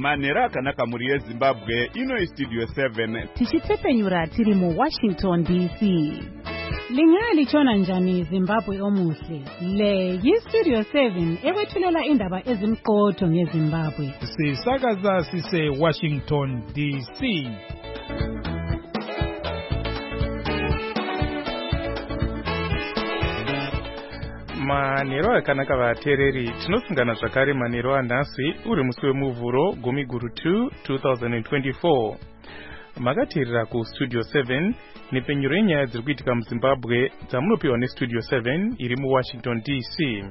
manhero akanaka muri yezimbabwe. Ino Studio 7 tichitsepenyura tiri mu Washington DC. Lingalichona njani Zimbabwe omuhle? Le yi-Studio 7 ekwethulela indaba ezimqotho ngeZimbabwe. Sisakaza sise Washington DC. Manhero akanaka vateereri, tinosungana zvakare manhero anhasi uri musi wemuvhuro gumi guru 2 2024. Makateerera ku Studio 7 nepenyuro yenyaya dziri kuitika muZimbabwe dzamunopiwa neStudio 7 iri muWashington DC.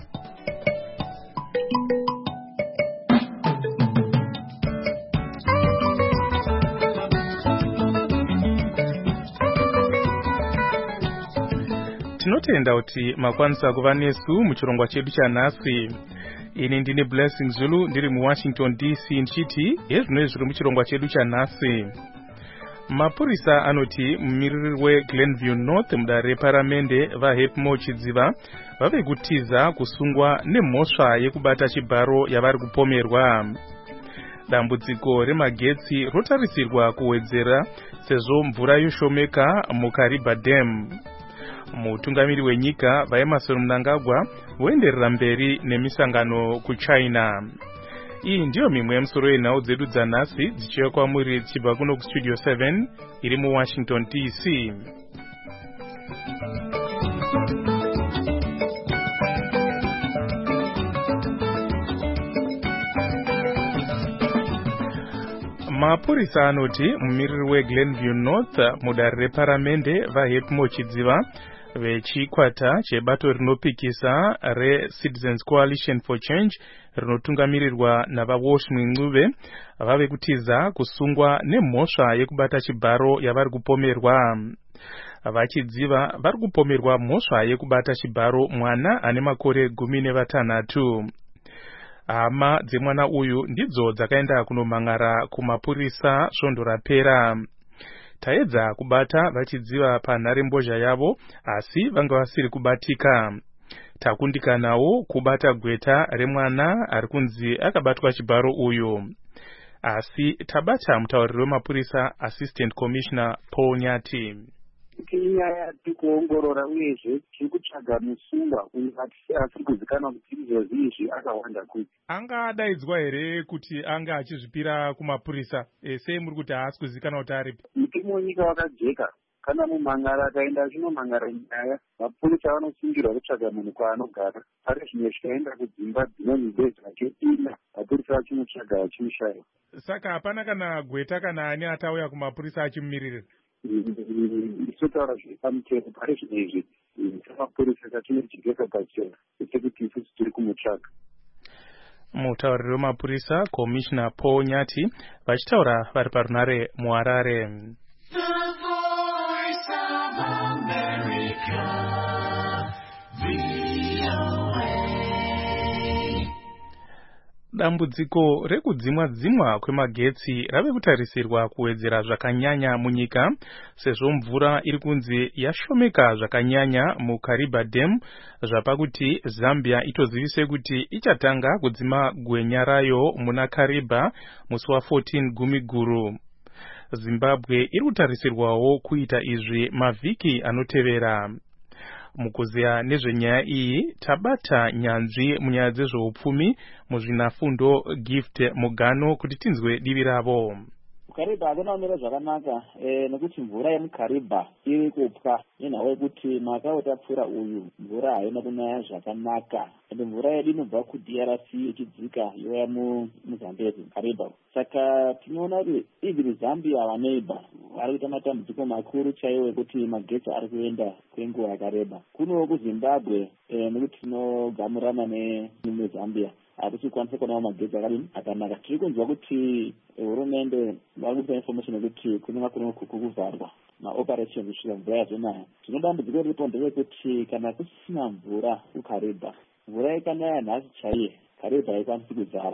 Tinotenda kuti makwanisa kuva nesu muchirongwa chedu chanhasi. Ini ndine Blessing Zulu ndiri muWashington DC ndichiti hezvino zviri muchirongwa chedu chanhasi. Mapurisa anoti mumiriri weGlenview North mudare reparamende vaHepmo Chidziva vave kutiza kusungwa nemhosva yekubata chibharo yavari kupomerwa. Dambudziko remagetsi rotarisirwa kuwedzera sezvo mvura yoshomeka muKariba Dam. Mutungamiri wenyika vaEmmerson Mnangagwa voenderera mberi nemisangano kuChina. Iyi ndiyo mimwe yemusoro yenhau dzedu dzanhasi dzichiuya kwamuri dzichibva kuno kuStudio 7 iri muWashington DC. Mapurisa anoti mumiriri weGlenview North mudare reparamende vaHepmo Chidziva vechikwata chebato rinopikisa reCitizens Coalition for Change rinotungamirirwa navaWalsh Mwincube vave kutiza kusungwa nemhosva yekubata chibharo yavari kupomerwa. Vachidziva vari kupomerwa mhosva yekubata chibharo mwana ane makore 16. Hama dzemwana uyu ndidzo dzakaenda kunomhan'ara kumapurisa svondo rapera. Taedza kubata vachidziva panharembozha yavo asi vanga vasiri kubatika. Takundikanawo kubata gweta remwana ari kunzi akabatwa chibharo uyu. Asi tabata mutauriri wemapurisa Assistant Commissioner Paul Nyati. Inyaya tikuongorora uyezve tiri kutsvaga musungwa uyu asiri kuzikanwa kuti izvozvi izvi akawanda kuti angadaidzwa here kuti anga achizvipira kumapurisa sei muri kuti haasi kuzikanwa kuti aripi? Mutemo wenyika wakajeka. Kana mumhan'ara akaenda achinomhan'ara nyaya, mapurisa vanosungirwa kutsvaga munhu kwaanogara. Pari zvimwe zvikaenda kudzimba dzinonhibe zvake ina, mapurisa achimutsvaga achimushaya. Saka hapana kana gweta kana ani atauya kumapurisa achimumirira? Isotaura zviri pamutemo pari zvimwe izvi samapurisa katinojekesa pachena sekuti isusu tiri kumutsvaga. Mutauriri wemapurisa Commissioner Paul Nyati vachitaura vari parunare muHarare. Dambudziko rekudzimwa kwemagetsi rave kutarisirwa kuwedzera zvakanyanya munyika sezvo mvura iri kunzi yashomeka zvakanyanya muKariba Dam zvapa kuti Zambia itozivise kuti ichatanga kudzima gwenya rayo muna Kariba musi wa14 gumi guru. Zimbabwe iri kutarisirwawo kuita izvi mavhiki anotevera. Mukuziya nezvenyaya iyi tabata nyanzvi munyaya dzezveupfumi muzvinafundo Gift Mugano kuti tinzwe divi ravo. Kariba hakanomera zvakanaka nekuti mvura yemuKariba iri kupwa nenhau yekuti mwaka utapfuura uyu mvura haina kunaya zvakanaka ende mvura yedu inobva kuDRC ichidzika youya muZambezi Kariba. Saka tinoona kuti even Zambia vaneighbor vari kuita matambudziko makuru chaiwo ekuti magetsi ari kuenda kwenguva yakareba. Kunowo kuZimbabwe nekuti tinogamurirana neZambia hatisi kwanisa kuonawo magetsi akadini akanaka. Tiri kunzwa kuti hurumende vari kupa information yekuti kunenge kuno kuvharwa maoperations kusvika mvura yazonaya. Tinodambudziko riripo nderekuti kana kusina mvura kuKariba, mvura ikanaya nhasi chaiye Kariba haikwanisi kuzara.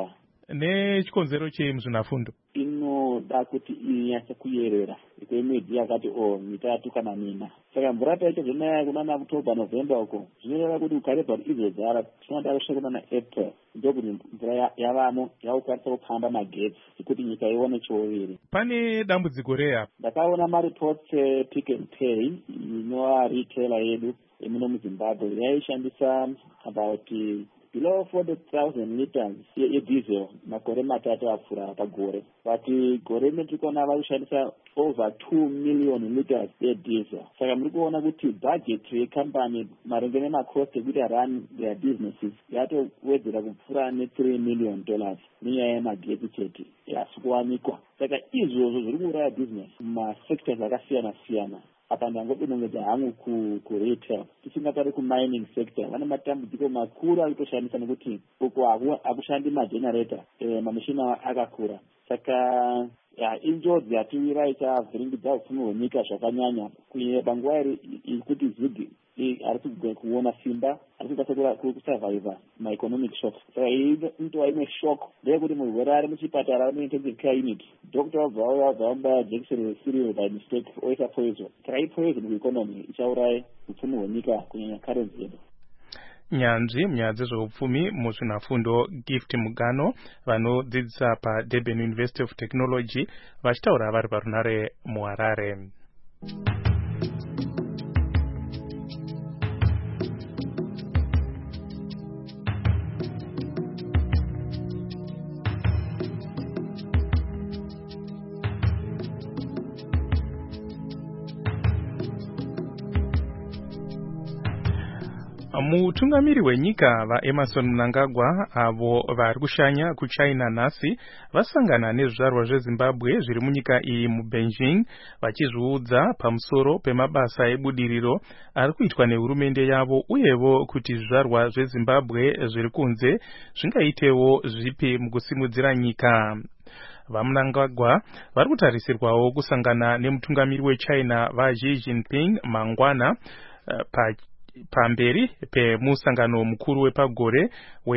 nechikonzero chemuzvinafundo inoda kuti inyase kuyerera kwemwedzi yakati mitatu kana mina. Saka mvura tacho zvinaya kunana October November uko zvinoreva kuti ukareba kuti izodzara tinoda kusvika kunana April ndokuti mvura yavamo yakukwanisa kupamba magetsi ekuti nyika ione chouviri. Pane dambudziko reya ndakaona mareports Pick n Pay inova retailer yedu emuno muZimbabwe yaishandisa about below 40,000 liters yediesel makore matatu apfuura pagore, but gore netikona vakushandisa over 2 million liters yediesel. Saka muri kuona kuti budget yecompany maringe nemacost ekuti run their businesses yatowedzera kupfuura ne$3 million nenyaya yemagetsi chete yasi kuwanikwa. Saka izvozvo zviri kuuraya business mumasectors akasiyana siyana. Apa ndangobinongedza hangu kuretail tisingatari kumining sector vane matambudziko makuru akutoshandisa nekuti uko akushandi magenerator mamishina akakura. Saka injodzi yatiiraita vhiringidza upfumi hwenyika zvakanyanya kunyanya panguva ikuti zigi ari kuona simba ari kukwanisa kusurviva maeconomic shocks. Saka iyi inotova imwe shock ndeyekuti murwere ari muchipatara ari muintensive care unit doctor wabva wambaya jekiseni resirial by mistake oisa poison. Saka ipoison kueconomy ichauraya upfumi hwenyika kunyanya currency yedu. nyanzvi munyaya dzezveupfumi muzvinafundo Gift Mugano vanodzidzisa paDurban University of Technology vachitaura vari parunare muHarare. Mutungamiri wenyika vaEmerson Mnangagwa avo vari kushanya kuChina nhasi vasangana nezvizvarwa zveZimbabwe zviri munyika iyi muBeijing vachizviudza pamusoro pemabasa ebudiriro ari kuitwa nehurumende yavo uyevo kuti zvizvarwa zveZimbabwe zviri kunze zvingaitewo zvipi mukusimudzira nyika. VaMnangagwa vari kutarisirwawo kusangana nemutungamiri weChina vaXi Jinping mangwana pamberi pemusangano mukuru wepagore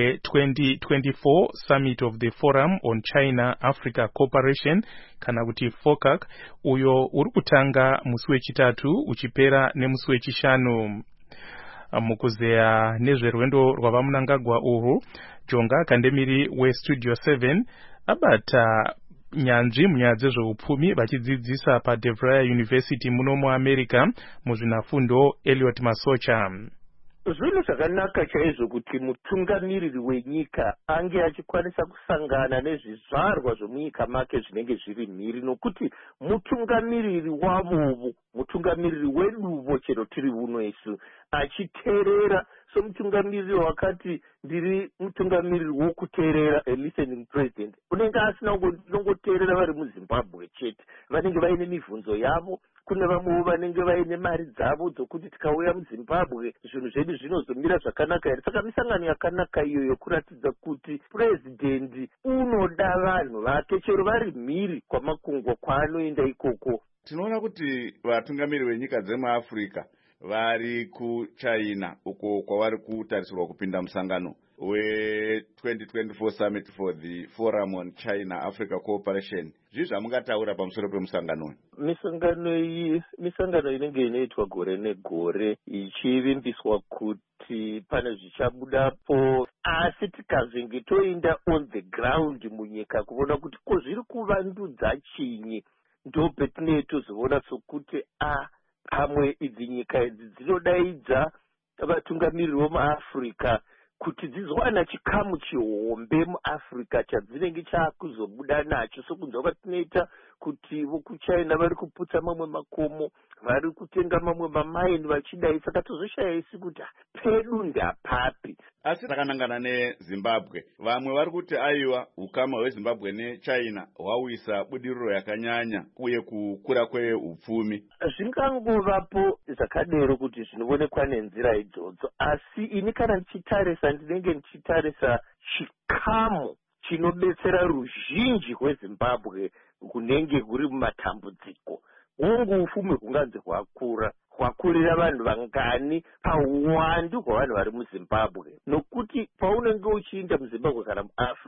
we-2024 Summit of the Forum on China-Africa Cooperation kana kuti FOCAC uyo uri kutanga musi wechitatu uchipera nemusi wechishanu. Mukuzeya nezverwendo rwavaMnangagwa urwu, Jonga Kandemiri weStudio 7 abata nyanzvi munyaya dzezveupfumi vachidzidzisa paDevere University muno muAmerica muzvinafundo Elliot Masocha. Zvinhu zvakanaka chaizvo kuti mutungamiriri wenyika ange achikwanisa kusangana nezvizvarwa zvemunyika make zvinenge zviri mhiri, nokuti mutungamiriri wavovo, mutungamiriri weduvo chero tiri uno isu, achiteerera somutungamiriri wakati ndiri mutungamiriri wokuteerera, a listening president, unenge asina kunongoteerera vari muZimbabwe chete, vanenge vaine mibvunzo yavo. Kune vamwe vanenge vaine mari dzavo dzokuti tikauya muZimbabwe zvinhu zvedu zvinozomira zvakanaka here. Saka misangano yakanaka iyoyo kuratidza kuti purezidendi unoda vanhu vake chero vari mhiri kwamakungwa kwaanoenda ikoko. Tinoona kuti vatungamiri venyika dzemuAfrica vari kuChina uko kwavari kutarisirwa kupinda musangano we-2024 Summit for the Forum on China-Africa Cooperation. Zvii zvamungataura pamusoro pemusangano? Misangano inenge inoitwa gore negore ichivimbiswa kuti pane zvichabudapo, asi tikazvinge toenda on the ground munyika kuona kuti ko zviri kuvandudza chinyi, ndo petinee tozoona sokuti pamwe idzi nyika idzi dzinodaidza vatungamiriri vomuAfrica kuti dzizowana chikamu chihombe muAfrica chadzinenge chaakuzobuda nacho, sokunzwa kwatinoita kuti vokuChina vari kuputsa mamwe makomo, vari kutenga mamwe mamaini vachidai. Saka tozoshayaisi kuti pedu ndapapi. Asi takanangana neZimbabwe, vamwe vari kuti aiwa ukama hweZimbabwe neChina hwawisa budiriro yakanyanya uye kukura kweupfumi. Zvingangovapo zvakadero kuti zvinoonekwa nenzira idzodzo, asi ini kana ndichitarisa ndinenge ndichitarisa chikamu chinobetsera ruzhinji rweZimbabwe kunenge kuri mumatambudziko. Hongu ufumi hunganzi hwakurira vanhu vangani pauwandu hwavanhu vari muZimbabwe, nokuti paunenge uchiinda muZimbabwe kana muAfrica,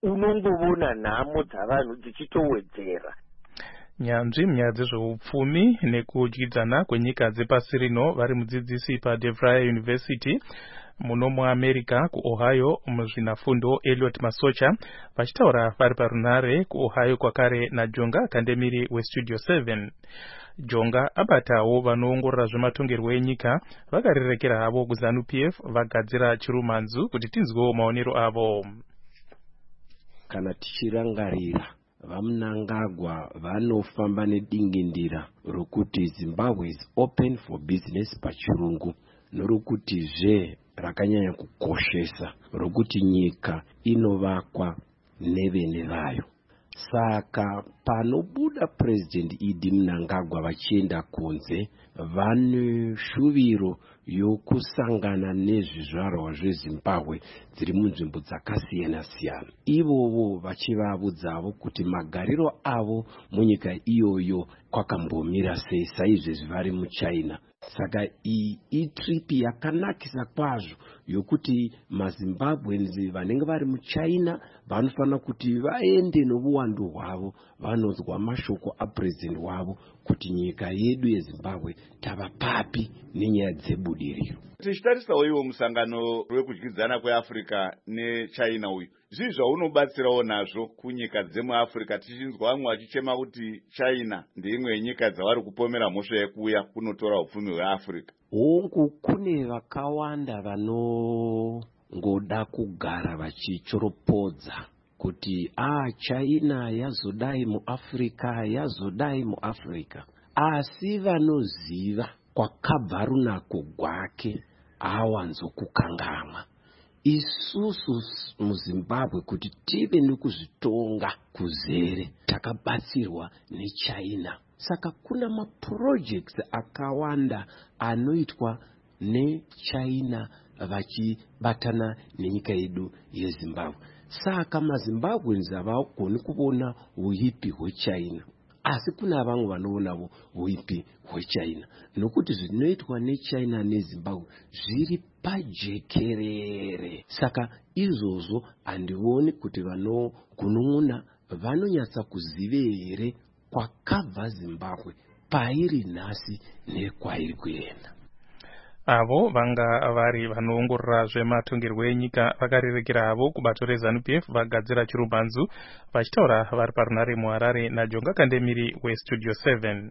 unongovona nhamo dzavanhu dzichitowedzera. Nyanzvi munyaya dzezveupfumi nekudyidzana kwenyika dzepasi rino vari mudzidzisi paDeVry University muno muAmerica kuOhio muzvinafundo Elliot Masocha vachitaura vari parunare kuOhio kwakare naJonga Kandemiri weStudio 7. Jonga abatawo vanoongorora zvematongerwo enyika vakarerekera havo kuZANU-PF vagadzira chirumanzu kuti tinzwewo maonero avo. Kana tichirangarira vaMnangagwa vanofamba nedingindira rokuti Zimbabwe is open for business pachirungu, norokutizve rakanyanya kukoshesa rokuti nyika inovakwa nevene vayo. Saka panobuda President Idi Mnangagwa vachienda kunze, vane shuviro yokusangana nezvizvarwa zveZimbabwe dziri munzvimbo dzakasiyana siyana. Ivovo vachivabudzavo kuti magariro avo munyika iyoyo kwakambomira sei saizvezvi vari muChina. Saka iyi trip yakanakisa kwazvo yokuti maZimbabweans vanenge vari muChina vanofana kuti vaende nobuwandu hwavo vanonzwa mashoko apresident wavo kuti nyika yedu yeZimbabwe tava papi nenyaya dzebudiriro. Tichitarisawo iwo musangano wekudyidzana kweAfrica neChina uyu, zvii zvaunobatsirawo nazvo kunyika dzemuAfrica, tichinzwa vamwe vachichema kuti China ndeimwe yenyika dzavari kupomera mhosva yekuuya kunotora upfumi hweAfrica? Hongu kune vakawanda vanongoda kugara vachichoropodza kuti China yazodai muAfrica, asi vanoziva kwakabva runako gwake awanzokukangamwa. Isusu muZimbabwe kuti tive nekuzvitonga kuzere takabatsirwa neChina. Saka kuna maprojects akawanda anoitwa neChina vachibatana nenyika yedu yeZimbabwe. Saka maZimbabweans havagoni kuona uipi hweChina, asi kuna vamwe vanoonavo uipi hweChina, nokuti zvinoitwa neChina neZimbabwe zviri pajekerere. Saka izvozvo handioni kuti vanogunun'una vanonyatsa kuzive here kwakabva Zimbabwe, pairi nhasi nekwairi kuenda. Avo vanga vari vanoongorora zvematongerwo enyika vakarerekera havo kubato reZANU-PF vagadzira chirumanzu vachitaura vari parunare muHarare naJonga Kandemiri weStudio 7.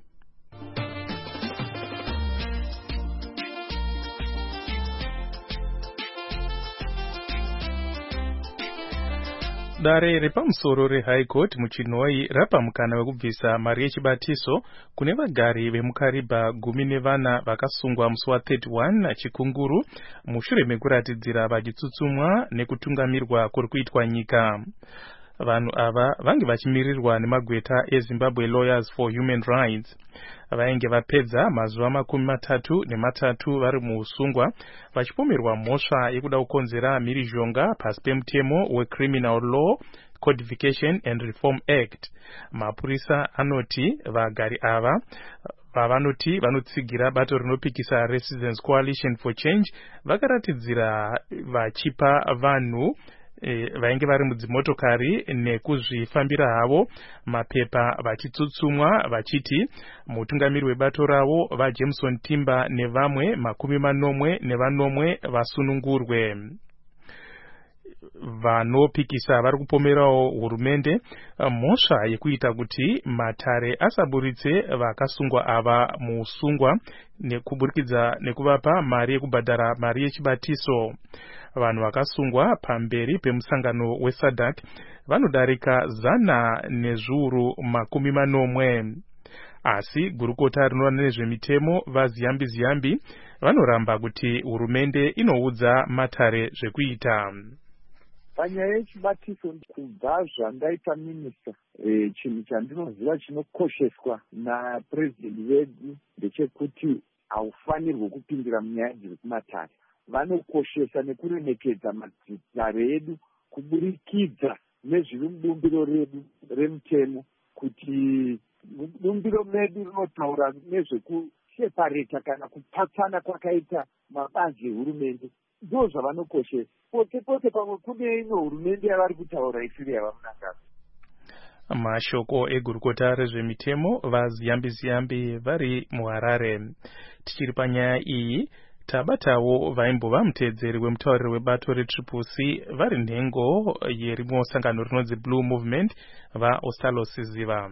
Dare repamusoro reHigh Court muChinoi rapa mukana wekubvisa mari yechibatiso kune vagari vemuKariba 14 vakasungwa musi wa31 chikunguru mushure mekuratidzira vachitsutsumwa nekutungamirwa kuri kuitwa nyika. Vanhu ava vange vachimirirwa nemagweta eZimbabwe Lawyers for Human Rights. Vainge vapedza mazuva 33 vari muusungwa vachipomerwa mhosva yekuda kukonzera mhirizhonga pasi pemutemo weCriminal Law Codification and Reform Act. Mapurisa anoti vagari ava vavanoti vanotsigira bato rinopikisa Resistance Coalition for Change vakaratidzira vachipa vanhu vainge vari mudzimotokari nekuzvifambira havo mapepa vachitsutsumwa vachiti mutungamiri webato ravo vaJameson Timber nevamwe 40 vasunungurwe. Vanopikisa vari kupomerawo hurumende mhosva yekuita kuti matare asaburitse vakasungwa ava muusungwa nekuburikidza nekuvapa mari yekubhadhara mari yechibatiso. Vanhu vakasungwa pamberi pemusangano weSADC vanodarika 140. Asi gurukota rinoona nezvemitemo vaZiyambi vanoramba kuti hurumende inoudza matare zvekuita. Panyaya yechibatiso kubva zvandaita minista, chinhu chandinoziva chinokosheswa napresident vedu ndechekuti haufanirwi kupindira munyaya dziri kumatare. Vanokoshesa nekuremekedza matare edu kuburikidza nezviri mubumbiro redu remutemo, kuti bumbiro medu rinotaura nezvekusepareta kana kupatsana kwakaita mabazi ehurumende. ndo zvavanokoshesa. Pote pamwe kune imwe hurumende yavari kutaura isiri yavamunangagwa. Mashoko egurukota rezvemitemo vaziyambi-ziyambi vari muHarare. Tichiri panyaya iyi, tabatawo vaimbova muteedzeri wemutauriri webato reTriple-C vari nhengo yerimwe sangano rinonzi Blue Movement vaOstalo Siziva.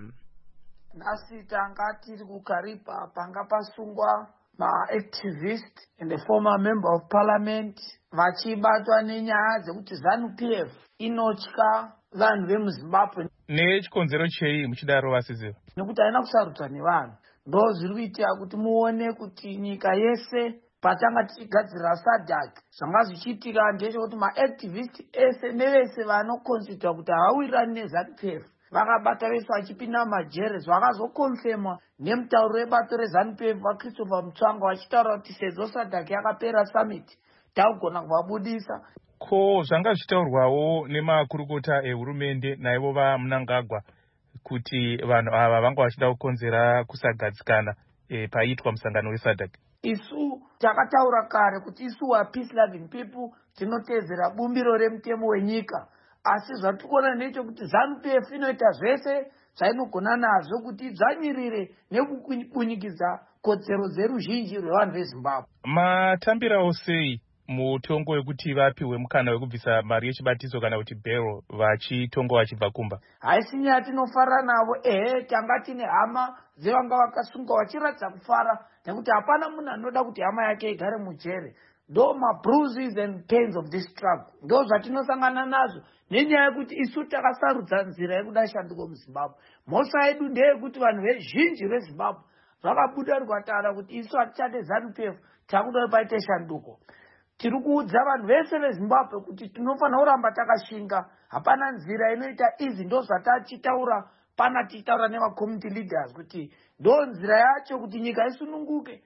Nhasi tanga tiri kuKariba panga pasungwa ma-activist and a former member of parliament vachibatwa nenyaya dzekuti ZANU-PF inotya vanhu vemuZimbabwe. Nechikonzero chei muchidaro vaSiziva? Nekuti haina kusarudzwa nevanhu. Ndo zviri kuitira kuti muone kuti nyika yese patanga tichigadzirira SADC zvanga zvichiitika ndechekuti ma-activist ese nevese vanokonsidwa kuti havawirirani neZANU-PF vakabata vese vachipinda majere, zvakazokonfemwa nemutauro webato reZANU-PF vaChristopher Mutsvangwa vachitaura kuti sezvo SADC yakapera summit takugona kuvabudisa. Ko zvanga zvichitaurwawo nemakurukota ehurumende naivo vaMnangagwa kuti vanhu ava vanga vachida kukonzera kusagadzikana paitwa musangano weSADC. Isu takataura kare kuti isu wa peace loving people tinoteedzera bumbiro remutemo wenyika, asi zvatikuona ndechekuti ZANU-PF inoita zvese zvainogona nazvo kuti idzvanyirire nekubunyikidza kodzero dzeruzhinji rwevanhu veZimbabwe. Matambirawo sei mutongo wekuti vapiwe mukana wekubvisa mari yechibatiso kana kuti bhero vachitongo vachibva kumba? Haisi nyaya tinofara navo, tanga tine hama dzevanga vakasungwa vachiratidza kufara nekuti hapana munhu anoda kuti hama yake igare mujere. Ndo ma-bruises and pains of this struggle ndo zvatinosangana nazvo nenyaya yekuti isu takasarudza nzira yekuda shanduko muZimbabwe. Mhosva yedu ndeyekuti vanhu vezhinji veZimbabwe vakabuda rikataura kuti isu hatichade ZANU-PF, takuda paite shanduko. Tiri kuudza vanhu vese veZimbabwe kuti tinofanira kuramba takashinga, hapana nzira inoita izi. Ndo zvatachitaura pana tichitaura neva-community leaders kuti ndo nzira yacho kuti nyika isununguke.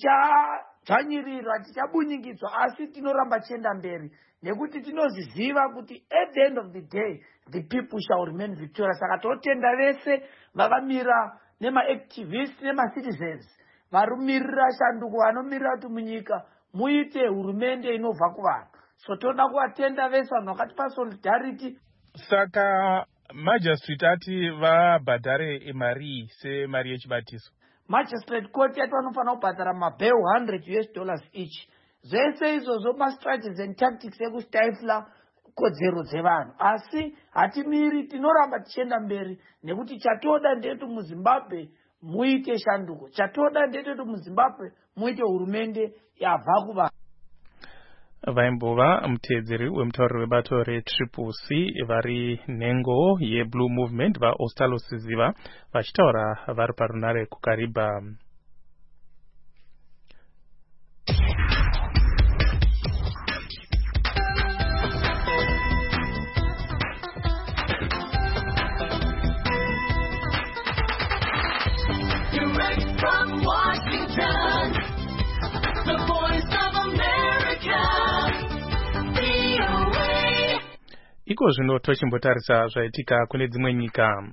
Tichadzvanyirira, tichabunyikidzwa, asi tinoramba tichienda mberi nekuti tinoziziva kuti at the end of the day the people shall remain victorious. Saka totenda vese vakamira nema-activists nema-citizens varumirira shanduko, vanomirira kuti munyika muite hurumende inobva kuvanhu. So toda kuvatenda vese vanhu vakatipa solidarity. Saka magistrate ati vabhadhare mari semari yechibatiso. Magistrate court yati vanofanira kubhadhara mabheu $100 each. Zvese izvozvo ma-strategies and tactics ekustifla kodzero dzevanhu, asi hatimiri, tinoramba tichienda mberi nekuti chatoda ndeti muZimbabwe muite shanduko, chatoda ndeti muZimbabwe muite hurumende yabva kuvanhu. Vaimbova muteedzeri wemutauriri webato reTriple-C vari nhengo yeBlue Movement vaOstalo Siziva vachitaura vari parunare kuKariba. Direct from Washington, the voice of America, VOA. Iko zvino tochimbotarisa zvaitika kune dzimwe nyika.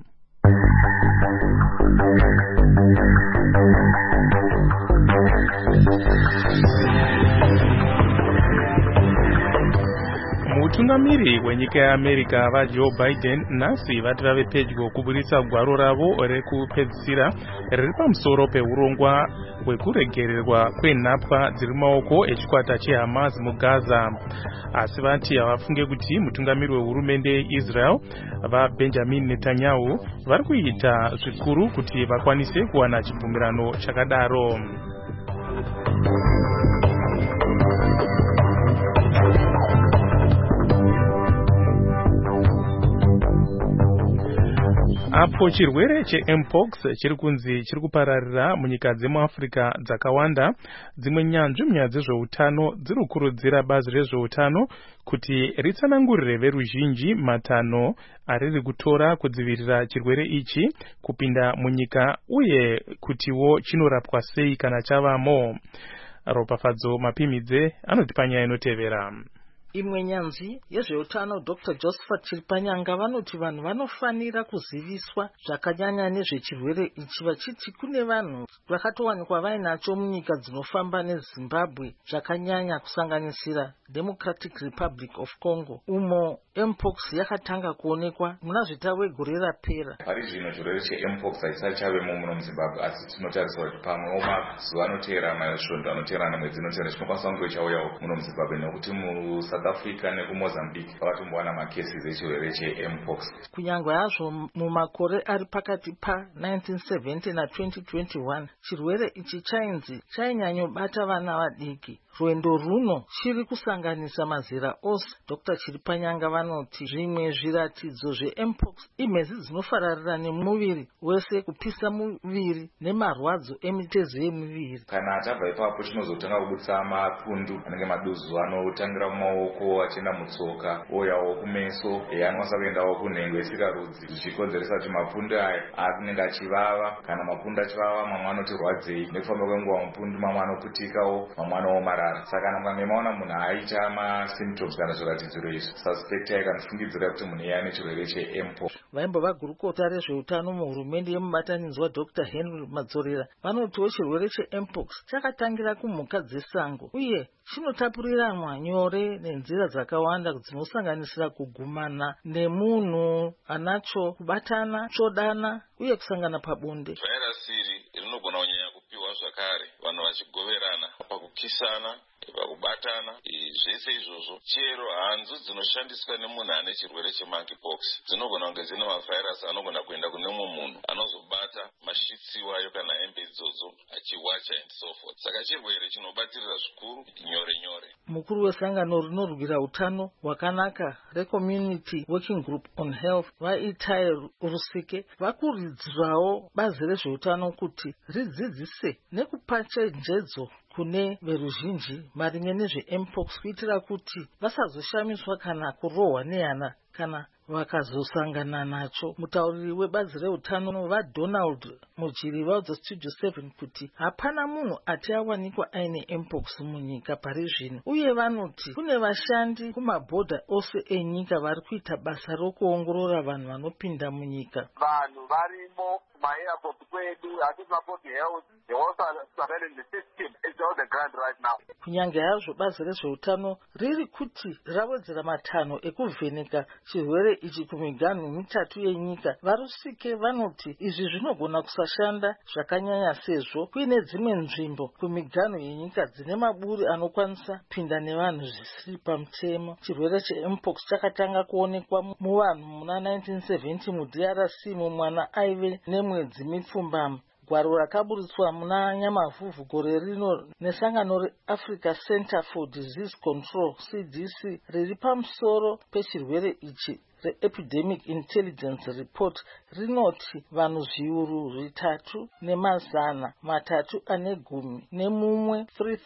Mutungamiri wenyika yeAmerica vaJoe Biden nhasi vati vave pedyo kuburitsa gwaro ravo rekupedzisira riri pamusoro peurongwa hwekuregererwa kwenhapwa dziri mumaoko echikwata cheHamas muGaza. Asi vati havafunge kuti mutungamiri wehurumende yeIsrael vaBenjamin Netanyahu vari kuita zvikuru kuti vakwanise kuwana chibvumirano chakadaro. Apo chirwere cheMpox chiri kunzi chiri kupararira munyika dzemuAfrica dzakawanda, dzimwe nyanzvi munyaya dzezveutano dziri kukurudzira bazi rezveutano kuti ritsanangurire veruzhinji matanho ariri kutora kudzivirira chirwere ichi kupinda munyika uye kutiwo chinorapwa sei kana chavamo. Ropafadzo Mapimidze anoti panyaya inotevera. Imwe nyanzvi yezveutano Dr. Josephat Chiripanyanga vanoti vanhu vanofanira kuziviswa zvakanyanya nezvechirwere ichi, vachiti kune vanhu vakatowanikwa vainacho munyika dzinofamba neZimbabwe zvakanyanya kusanganisira Democratic Republic of Congo, umo mpox yakatanga kuonekwa muna zvita wegore rapera. Pari zvino chirwere chempox haisachavemo muno muZimbabwe, asi tinotarisa kuti pamwewo mazuva anotevera masvondo anoteverana mwedzi inotevera chinokwanisa kunge chauyawo muno muZimbabwe, nekuti muSouth Africa nekuMozambique vakatombowana macases echirwere chempox. Kunyangwe hazvo mumakore ari pakati pa1970 na2021 chirwere ichi chainzi chainyanyobata vana vadiki. Rwendo runo chiri kusanganisa mazera ose. Dr. Chiripanyanga vanoti zvimwe zviratidzo zvempox imhezi dzinofararira nemuviri wese, kupisa muviri nemarwadzo emitezo yemuviri. Kana tabva ipapo chinozotanga kubudisa mapundu anenge maduzu anotangira mumaoko achienda mutsoka oyawo kumeso, anokwanisa kuendawo kunhengo yesikarudzi, zvichikonzeresa kuti mapundu aya anenge achivava. Kana mapundu achivava, mamwe anoti rwadzei, nekufamba kwenguva mapundu mamwe anoputikawo, mamwe anomarara. Saka mukange maona munhu aita masymptoms kana zviratidzo izvi, suspectai kana kufungidzira kuti munhu iyane chirwere chempox. Vaimbova gurukota rezveutano muhurumende yemubatanidzwa Dr. Henry Madzorera vanotiwo chirwere chempox chakatangira kumhuka dzesango uye chinotapuriranwa nyore nenzira dzakawanda dzinosanganisira kugumana nemunhu anacho, kubatana, tsvodana uye kusangana pabonde. Virus iri rinogona kunyanya kupiwa zvakare vanhu vachigoverana, pakukisana, pakubatana. Zvese izvozvo, chero hanzu dzinoshandiswa nemunhu ane chirwere chemonkeypox dzinogona kunge dzine mavhairasi anogona kuenda kune mumwe munhu anozobata mashitsi wayo kana hembe idzodzo achiwacha and so forth. Saka chirwere chinobatirira zvikuru nyore nyore. Mukuru wesangano rinorwira utano hwakanaka reCommunity Working Group on Health Vaitai Rusike vakuridzirawo bazi rezveutano kuti ridzidzise nekupa chenjedzo kune veruzhinji maringe nezvempox kuitira kuti vasazoshamiswa kana kurohwa nehana kana vakazosangana nacho. Mutauriri webazi reutano vaDonald Mujiri vaudza Studio 7 kuti hapana munhu ati awanikwa aine mpox munyika pari zvino, uye vanoti kune vashandi kumabhodha ose enyika vari kuita basa rokuongorora vanhu vanopinda munyika. Vanhu varimo kumaAirport kwedu, hatisi maport health, the whole surveillance system is on the ground right now. Kunyange hazvo bazi rezveutano riri kuti rawedzera matanho ekuvheneka chirwere ichi kumiganhu mitatu yenyika, vaRusike vanoti izvi zvinogona kusashanda zvakanyanya sezvo kuine dzimwe nzvimbo kumiganhu yenyika dzine maburi anokwanisa pinda nevanhu zvisiri pamutemo. Chirwere chempox chakatanga kuonekwa muvanhu muna 1970 muDRC mumwana aive nemwedzi mipfumbamwe. Gwaro rakaburitswa muna Nyamavhuvhu gore rino nesangano reAfrica Center for Disease Control CDC riri pamusoro pechirwere ichi reEpidemic Intelligence Report rinoti vanhu zviuru 3,310 nemumwe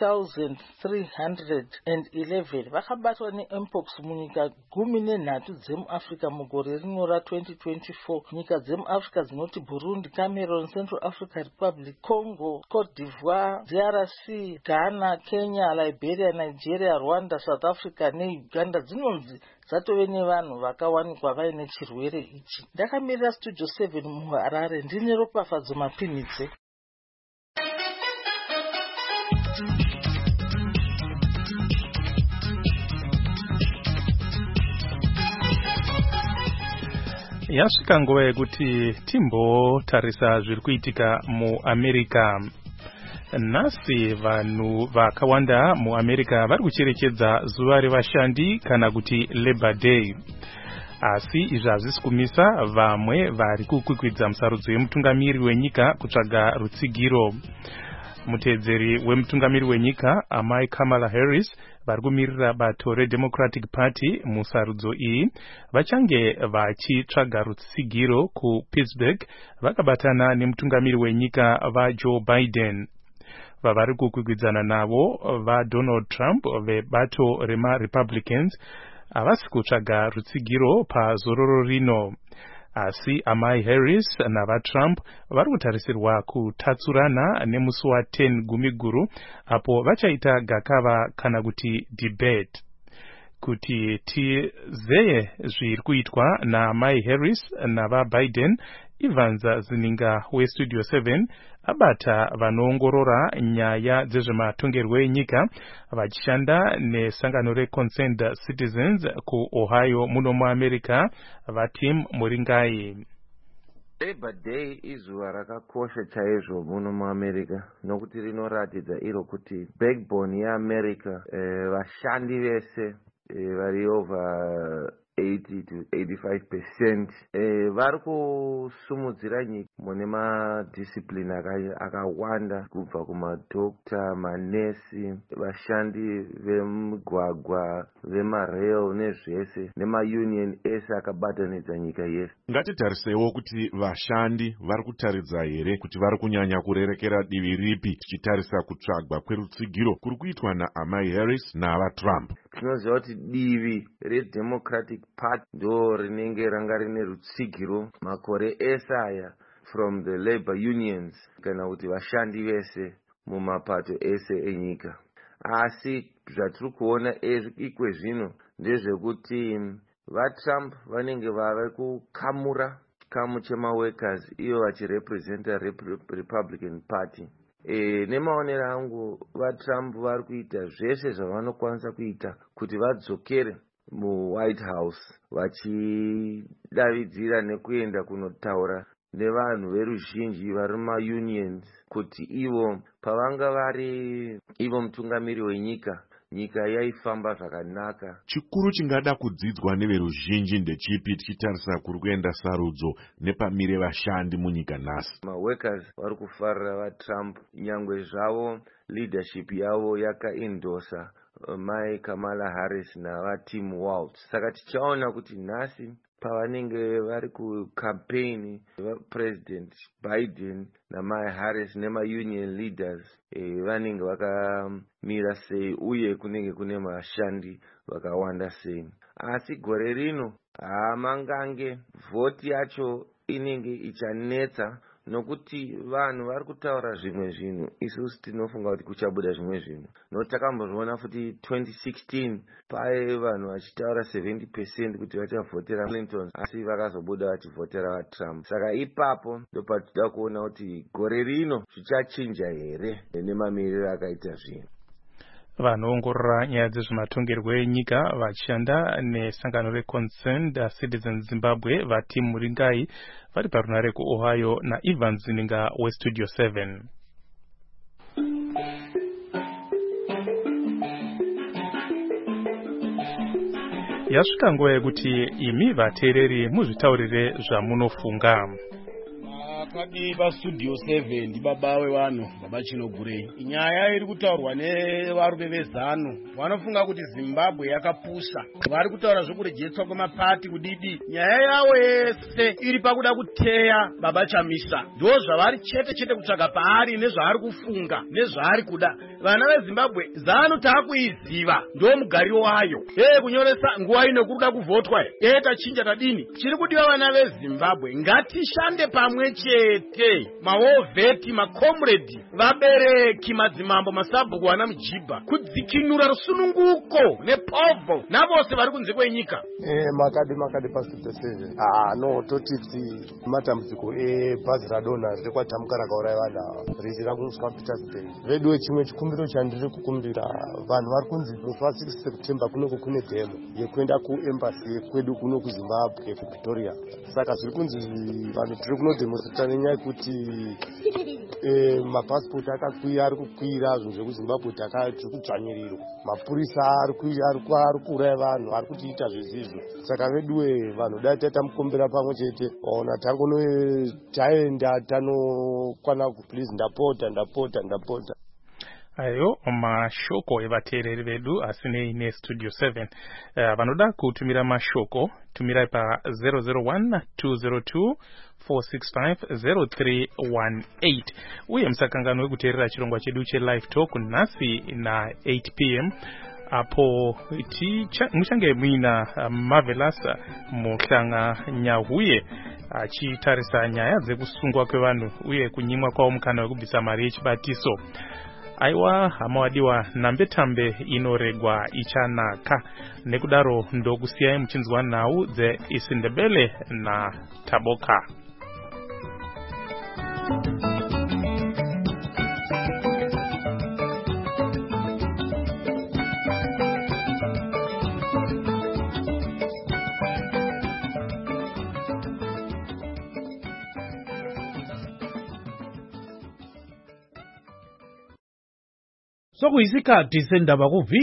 3,311 vakabatwa nempox munyika 13 dzemuAfrica mugore rino ra2024. Nyika dzemuAfrica dzinoti Burundi, Cameroon, Central African Republic, Congo, Cote d'Ivoire, DRC, Ghana, Kenya, Liberia, Nigeria, Rwanda, South Africa neUganda dzinonzi dzatove nevanhu vakawanikwa vaine chirwere ichi. Ndakamirira Studio 7 muHarare, ndine Ropafadzo Mapinidze. Yasvika nguva yekuti timbotarisa zviri kuitika muAmerica. Nhasi vanhu vakawanda muAmerica vari kucherechedza zuva revashandi kana kuti Labor Day. Asi izvi hazvisi kumisa vamwe vari kukwikwidza musarudzo wemutungamiri wenyika kutsvaga rutsigiro. Muteedzeri wemutungamiri wenyika amai Kamala Harris vari kumirira bato reDemocratic Party musarudzo iyi vachange vachitsvaga rutsigiro kuPittsburgh vakabatana nemutungamiri wenyika vaJoe Biden. Vavari kukwikwidzana navo vaDonald Trump vebato remaRepublicans havasi kutsvaga rutsigiro pazororo rino. Asi amai Harris navaTrump vari kutarisirwa kutatsurana nemusi wa10 gumiguru apo vachaita gakava kana kuti debate. kuti tizeye zviri kuitwa naMai Harris navaBiden. Evans Zininga weStudio 7 abata vanoongorora nyaya dzezvematongerwo enyika vachishanda nesangano reConcerned Citizens kuOhio muno muAmerica vaTim Muringai. Labor Day izuva rakakosha chaizvo muno muAmerica nokuti rinoratidza iro kuti backbone yeAmerica vashandi vese vari over 80 to 85% vari kusumudzira nyika mune madiscipline akawanda kubva kumadokta, manesi, vashandi vemugwagwa, vemarail nezvese nemaunion ese akabatanidza nyika yese. Ngatitarisewo kuti vashandi vari kutaridza here kuti vari kunyanya kurerekera divi ripi tichitarisa kutsvagwa kwerutsigiro kuri kuitwa naAmai Harris navaTrump. Tinoziva kuti divi reDemocratic Party ndo rinenge ranga rine rutsigiro makore ese aya from the labor unions kana kuti vashandi vese mumapato ese enyika. Asi zvatiri kuona ikwe zvino ndezvekuti vaTrump vanenge vave kukamura chikamu chemaworkers iyo vachirepresenta Republican Party. Nemaonero angu vaTrump vari kuita zvese zvavanokwanisa kuita kuti vadzokere muWhite House vachidavidzira nekuenda kunotaura nevanhu veruzhinji vari mumaunions kuti ivo pavanga vari ivo mutungamiri wenyika, nyika yaifamba zvakanaka. Chikuru chingada kudzidzwa neveruzhinji ndechipi tichitarisa kuri kuenda sarudzo nepamire vashandi munyika nhasi? Maworkers vari kufarira vaTrump nyangwe zvavo leadership yavo yakaendosa Mai Kamala Harris navaTim Walz. Saka tichaona kuti nhasi pavanenge vari kucampaign vaPresident Biden naMai Harris nemaunion leaders vanenge vakamira sei uye kunenge kune vashandi vakawanda sei. Asi gore rino hamangange vhoti yacho inenge ichanetsa nokuti vanhu vari kutaura zvimwe zvinhu isusu tinofunga kuti kuchabuda zvimwe zvinhu. Notakambozviona futi 2016 pae vanhu vachitaura 70% kuti vachavhotera Clinton asi vakazobuda vachivhotera vaTrump. Saka ipapo ndopatinoda kuona kuti gore rino zvichachinja here nemamiriro akaita zvinhu. Vanoongorora nyaya dzezvematongerwo enyika vachishanda nesangano reConcerned Citizens Zimbabwe vaTim Muringai vari parunare kuOhio naEvans Zininga weStudio 7. Yasvika nguva yekuti imi vateereri muzvitaurire zvamunofunga. Kadi paStudio 7 ndibaba wevanhu baba Chinogurei. Nyaya iri kutaurwa nevarume vezano vanofunga kuti Zimbabwe yakapusha. Vari kutaura zvokurejetswa kwemapati kudidi. Nyaya yavo yese iri pakuda kuteya baba Chamisa. Ndo zvavari chete kutsvaga paari nezvaari kufunga nezvaari kuda. Vana veZimbabwe zano taakuiziva ndo mugariro wayo. Kunyoresa nguva ino kuruda kuvhotwa. Tachinja tadini. Chiri kudiwa vana veZimbabwe ngatishande pamwe chete. Mawovheti, makomredi, vabereki, madzimambo, masabhuku, vana mujibha kudzikinura rusununguko nepovho navose vari kunze kwenyika. Makadi paStudio 7. No, totiti matambudziko ebhazi radonha rekwaTamuka rakauraya vanhu ava richida kumuswa Peters Day. Vedu chimwe chikumbiro chandiri kukumbira vanhu vari kunzi pa 6 September kunenge kune demo yekuenda kuembassy kwedu kuno kuZimbabwe kuPretoria. Saka zviri kunzi vanhu tiri kunodemonstrata nenyaya yekuti mapasipoti ari kukwira zvinhu zvekuZimbabwe tiri kudzvanyirirwa. Mapurisa ari kuuraya vanhu ari kutiita zvezizvo. Saka veduwe vanhu dai tamukombera pamwe chete ona taenda tanokwana please ndapota. Ayo mashoko evateereri vedu asinei neStudio 7. Vanoda kutumira mashoko tumirai pa 001-202-465-0318 uye musakanganwe kuteerera chirongwa chedu cheLive Talk nhasi na 8 p.m. apo muchange muina Marvelous Muhlanga Nyahuye achitarisa nyaya dzekusungwa kwevanhu uye kunyimwa kwavo mukana wekubvisa mari yechibatiso. aiwa hamawadiwa nambe-tambe inoregwa ichanaka nekudaro ndokusiyai muchinzwa nhau dzeIsindebele naTaboka. Sokuyisikhathi sendaba